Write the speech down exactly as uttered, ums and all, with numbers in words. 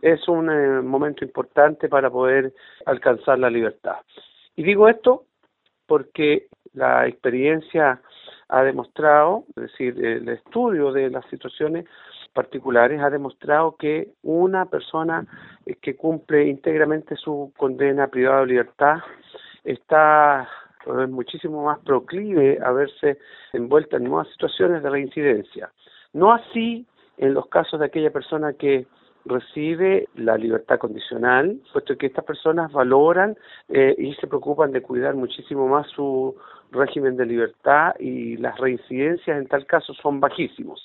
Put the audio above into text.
es un eh, momento importante para poder alcanzar la libertad. Y digo esto porque la experiencia ha demostrado, es decir, el estudio de las situaciones particulares ha demostrado que una persona que cumple íntegramente su condena privada de libertad está es muchísimo más proclive a verse envuelta en nuevas situaciones de reincidencia. No así en los casos de aquella persona que recibe la libertad condicional, puesto que estas personas valoran eh, y se preocupan de cuidar muchísimo más su régimen de libertad y las reincidencias en tal caso son bajísimos.